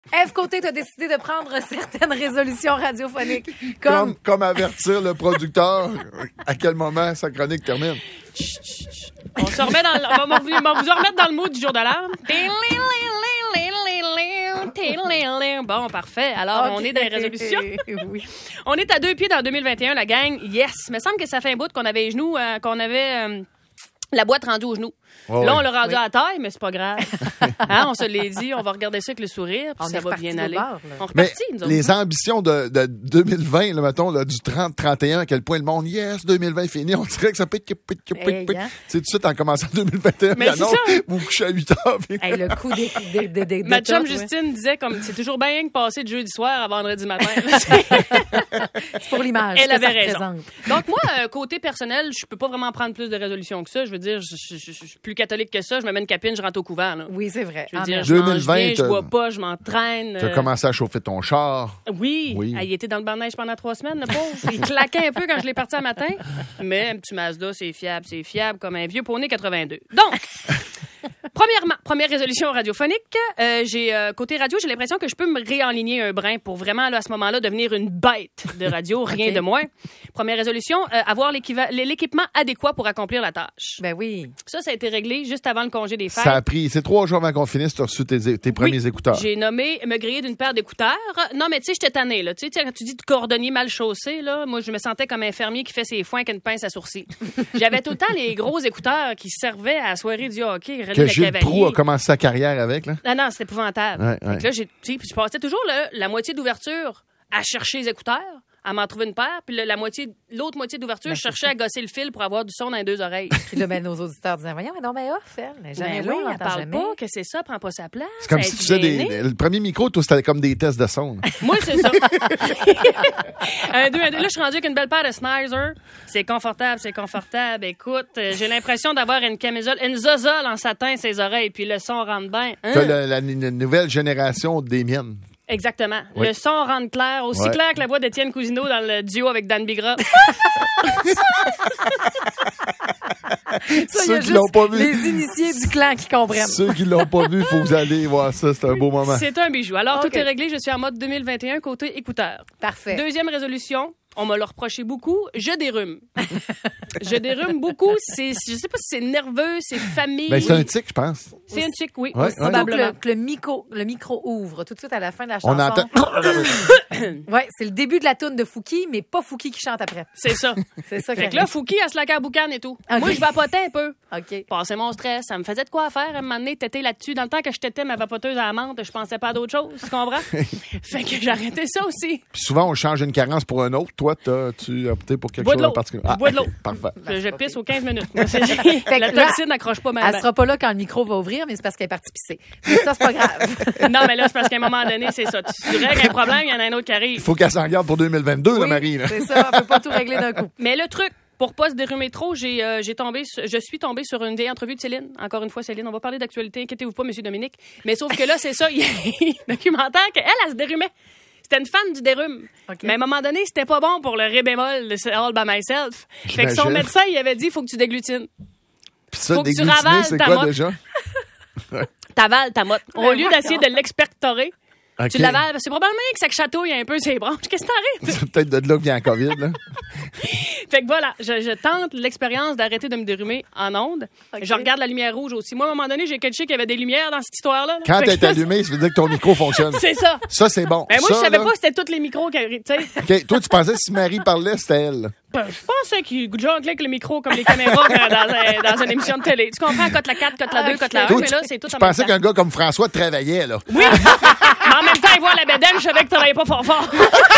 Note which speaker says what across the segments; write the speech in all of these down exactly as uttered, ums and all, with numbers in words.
Speaker 1: Ève Côté, tu as décidé de prendre certaines résolutions radiophoniques.
Speaker 2: Comme...
Speaker 1: Comme...
Speaker 2: comme avertir le producteur à quel moment sa chronique termine.
Speaker 3: Chut, chut, chut. On se remet dans le... On va vous, on va vous remettre dans le mood du jour de l'an. Bon, parfait. Alors, okay. On est dans les résolutions.
Speaker 1: Oui.
Speaker 3: On est à deux pieds dans deux mille vingt et un, la gang. Yes! Il me semble que ça fait un bout qu'on avait les genoux, euh, qu'on avait euh, la boîte rendue aux genoux. Oh, là, on l'a rendu oui. à la taille, mais c'est pas grave. Hein, on se l'est dit, on va regarder ça avec le sourire, puis ça va bien aller. Bord, on repartit, nous autres.
Speaker 2: Les ambitions de, de deux mille vingt, là, mettons, là, du trente trente et un, à quel point le monde, yes, deux mille vingt fini, on dirait que ça peut être... Hey, hein? C'est tout de suite en commençant deux mille vingt et un,
Speaker 3: mais c'est ça.
Speaker 2: Vous vous couchez à huit heures. Puis...
Speaker 1: Hey, le coup des... des, des, des
Speaker 3: Ma chum
Speaker 1: ouais.
Speaker 3: Justine disait, comme c'est toujours bien que passer de jeudi soir à vendredi matin.
Speaker 1: C'est pour l'image.
Speaker 3: Elle avait raison. Représente. Donc moi, euh, côté personnel, je peux pas vraiment prendre plus de résolutions que ça. Je veux dire, je, je, je, je suis plus catholique que ça. Je me mets une capine, je rentre au couvent. Là.
Speaker 1: Oui, c'est vrai.
Speaker 3: Je veux
Speaker 1: ah,
Speaker 3: dire, je mange bien, je bois pas, je m'entraîne.
Speaker 2: Tu as euh... commencé à chauffer ton char.
Speaker 3: Oui. oui. Ah, il était dans le banc de neige pendant trois semaines, le pauvre. Il claquait un peu quand je l'ai parti un matin. Mais un petit Mazda, c'est fiable, c'est fiable comme un vieux poney quatre-vingt-deux. Donc... Premièrement, première résolution radiophonique. Euh, j'ai euh, côté radio, j'ai l'impression que je peux me réaligner un brin pour vraiment là, à ce moment-là devenir une bête de radio, rien okay. de moins. Première résolution, euh, avoir l'équipement adéquat pour accomplir la tâche.
Speaker 1: Ben oui.
Speaker 3: Ça, ça a été réglé juste avant le congé des fêtes.
Speaker 2: Ça a pris, c'est trois jours avant qu'on finisse, tu as reçu tes, tes premiers
Speaker 3: oui,
Speaker 2: écouteurs.
Speaker 3: J'ai nommé me griller d'une paire d'écouteurs. Non, mais tu sais, j'étais tannée, là. Tu sais, quand tu dis de cordonnier mal chaussé, là, moi, je me sentais comme un fermier qui fait ses foins avec une pince à sourcils. J'avais tout le temps les gros écouteurs qui servaient à la soirée du hockey.
Speaker 2: Que Gilles Proulx a commencé sa carrière avec, là?
Speaker 3: Non, non, c'était épouvantable.
Speaker 2: Ouais, ouais.
Speaker 3: Là, j'ai, tu sais, je passais toujours là, la moitié d'ouverture à chercher les écouteurs, à m'en trouver une paire, puis la, la moitié, l'autre moitié d'ouverture, ben, je cherchais à gosser le fil pour avoir du son dans les deux oreilles.
Speaker 1: Puis là, ben, nos auditeurs disaient, voyons, mais non, mais off, elle. Jamais
Speaker 3: ben
Speaker 1: oui,
Speaker 3: on
Speaker 1: on
Speaker 3: parle
Speaker 1: jamais.
Speaker 3: pas, que c'est ça, prend pas sa place.
Speaker 2: C'est comme si tu faisais des, le premier micro, toi, c'était comme des tests de son.
Speaker 3: Moi, c'est ça. un, deux, un, deux. Là, je suis rendue avec une belle paire de Sennheiser. C'est confortable, c'est confortable. Écoute, euh, j'ai l'impression d'avoir une camisole, une zozole en satin, ses oreilles, puis le son rentre bien. Hein?
Speaker 2: T'as la, la, la nouvelle génération des miennes.
Speaker 3: Exactement.
Speaker 2: Oui.
Speaker 3: Le son rentre clair, aussi
Speaker 2: ouais.
Speaker 3: clair que la voix d'Étienne Cousineau dans le duo avec Dan Bigra.
Speaker 1: Ça, Ceux qui l'ont pas vu. Les initiés du clan qui comprennent.
Speaker 2: Ceux qui l'ont pas vu, il faut que vous allez voir ça. C'est un beau moment.
Speaker 3: C'est un bijou. Alors,
Speaker 1: okay.
Speaker 3: tout est réglé. Je suis en mode deux mille vingt et un, côté écouteur.
Speaker 1: Parfait.
Speaker 3: Deuxième résolution. On m'a le reproché beaucoup. Je dérume. je dérume beaucoup. C'est, je sais pas si c'est nerveux, c'est famille.
Speaker 2: Ben, c'est un tic, je pense.
Speaker 3: C'est un tic, oui.
Speaker 2: Ouais,
Speaker 1: probablement. Ouais. Que, le, que le, micro, le micro ouvre tout de suite à la fin de la chanson.
Speaker 2: On entend.
Speaker 1: Ouais, c'est le début de la toune de Fouki, mais pas Fouki qui chante après.
Speaker 3: C'est ça.
Speaker 1: C'est ça.
Speaker 3: Fait que là, Fouki, elle se laquait à boucan et tout. Okay. Moi, je vapotais un peu.
Speaker 1: OK.
Speaker 3: Passais mon stress. Ça me faisait de quoi faire. À un moment donné, téter là-dessus. Dans le temps que je tétais ma vapoteuse à la menthe, je pensais pas à d'autres choses. Tu comprends? Fait que j'ai arrêté ça aussi.
Speaker 2: Puis souvent, on change une carence pour un autre. Toi, t'as, tu as opté pour quelque
Speaker 3: Bois
Speaker 2: chose en particulier.
Speaker 3: Ah, bois de l'eau.
Speaker 2: Parfait.
Speaker 3: Je, je pisse aux quinze minutes. Moi, la toxine n'accroche pas mal.
Speaker 1: Elle sera pas là quand le micro va ouvrir, mais c'est parce qu'elle est partie pisser. Mais ça, c'est pas grave.
Speaker 3: Non, mais là, c'est parce qu'à un moment donné, c'est ça. Tu règles un problème, il y en a un autre qui arrive.
Speaker 2: Il faut qu'elle s'en garde pour deux mille vingt-deux,
Speaker 1: oui,
Speaker 2: là, Marie. Là.
Speaker 1: C'est ça, on peut pas tout régler d'un coup.
Speaker 3: Mais le truc, pour pas se dérumer trop, j'ai, euh, j'ai tombé, je suis tombée sur une vieille entrevue de Céline. Encore une fois, Céline, on va parler d'actualité. Inquiétez-vous pas, Monsieur Dominique. Mais sauf que là, c'est ça, il y a un documentaire qu'elle, elle se dérumait. C'était une fan du dérume. Okay. Mais à un moment donné, c'était pas bon pour le ré bémol de All by Myself.
Speaker 2: J'imagine.
Speaker 3: Fait que son médecin, il avait dit, il faut que tu déglutines.
Speaker 2: Puis ça,
Speaker 3: faut que tu ravales
Speaker 2: c'est
Speaker 3: ta
Speaker 2: quoi
Speaker 3: motte.
Speaker 2: déjà?
Speaker 3: T'avales ta motte. Au lieu d'essayer de l'expertorer,
Speaker 2: okay.
Speaker 3: tu l'avales. C'est probablement que ça chatouille un peu ses branches. Qu'est-ce que t'arrêtes?
Speaker 2: C'est peut-être de là qu'il y a un COVID, là.
Speaker 3: Fait que voilà, je, je tente l'expérience d'arrêter de me dérumer en ondes. Okay. Je regarde la lumière rouge aussi. Moi, à un moment donné, j'ai catché qu'il y avait des lumières dans cette histoire-là. Là.
Speaker 2: Quand elle est allumée, ça veut dire que ton micro fonctionne.
Speaker 3: C'est ça.
Speaker 2: Ça, c'est bon.
Speaker 3: Ben moi,
Speaker 2: ça,
Speaker 3: je savais
Speaker 2: là...
Speaker 3: pas que c'était tous les micros qui arrivent, tu sais.
Speaker 2: OK. Toi, tu pensais que si Marie parlait, c'était elle.
Speaker 3: Ben, je pensais qu'il jonglait avec le micro comme les caméras dans, dans, dans une émission de télé. Tu comprends? Cote la quatre, cote la deux, cote la un, mais là, c'est tout en même temps.
Speaker 2: Tu pensais qu'un gars comme François travaillait, là.
Speaker 3: Oui. Mais en même temps, il voit la bédaine, je savais qu'il travaillait pas fort fort.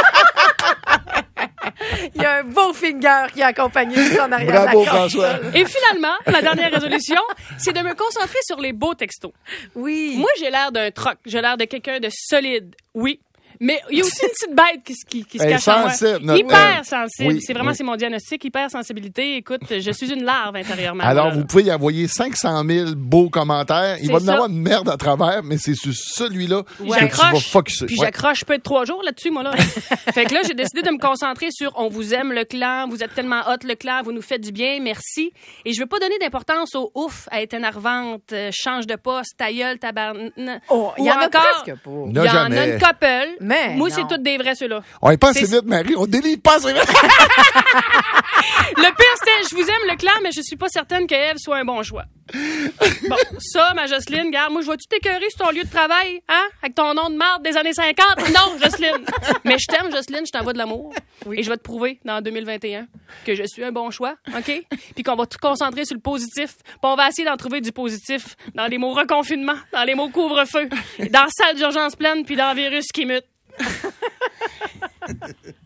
Speaker 1: Il y a un beau finger qui a accompagné son arrière.
Speaker 2: Bravo, François.
Speaker 3: Et finalement, la dernière résolution, c'est de me concentrer sur les beaux textos.
Speaker 1: Oui.
Speaker 3: Moi, j'ai l'air d'un troc. J'ai l'air de quelqu'un de solide. Oui. Mais il y a aussi une petite bête qui, qui, qui se
Speaker 2: Elle est
Speaker 3: cache en moi.
Speaker 2: sensible, notre-
Speaker 3: Hyper
Speaker 2: euh,
Speaker 3: sensible.
Speaker 2: oui,
Speaker 3: c'est vraiment
Speaker 2: oui.
Speaker 3: c'est mon diagnostic, hypersensibilité. Écoute, je suis une larve intérieurement.
Speaker 2: Alors,
Speaker 3: Voilà.
Speaker 2: vous pouvez y envoyer cinq cent mille beaux commentaires. Il
Speaker 3: C'est
Speaker 2: va y en
Speaker 3: ça.
Speaker 2: avoir une merde à travers, mais c'est sur celui-là
Speaker 3: Puis
Speaker 2: que tu vas
Speaker 3: j'accroche,
Speaker 2: focusser.
Speaker 3: puis
Speaker 2: Ouais.
Speaker 3: j'accroche peut-être trois jours là-dessus, moi, là. Fait que là, j'ai décidé de me concentrer sur « On vous aime, le clan. Vous êtes tellement hot, le clan. Vous nous faites du bien. Merci. » Et je veux pas donner d'importance au « ouf » à être énervante, euh, change de poste, ta gueule, tabarn...
Speaker 1: Oh, il y
Speaker 3: Ou
Speaker 1: en a
Speaker 3: encore,
Speaker 1: presque pas.
Speaker 3: Il y
Speaker 2: Non,
Speaker 3: en a
Speaker 2: jamais.
Speaker 3: une couple.
Speaker 1: Mais
Speaker 3: Moi,
Speaker 1: non.
Speaker 3: c'est toutes des vrais, ceux-là.
Speaker 2: On est pas assez
Speaker 3: C'est-
Speaker 2: vite, Marie. On délivre pas assez vite.
Speaker 3: Le pire, c'était « Je vous aime, le clan, mais je suis pas certaine que Ève soit un bon choix. » Bon, ça, ma Jocelyne, regarde, moi, je vois-tu t'écœurer sur ton lieu de travail, hein? Avec ton nom de marde des années cinquante? Non, Jocelyne. Mais je t'aime, Jocelyne, je t'envoie de l'amour. Et je vais te prouver, dans deux mille vingt et un, que je suis un bon choix, OK? Puis qu'on va tout concentrer sur le positif. Puis on va essayer d'en trouver du positif dans les mots reconfinement, dans les mots couvre-feu, dans salle d'urgence pleine, puis dans virus qui mute.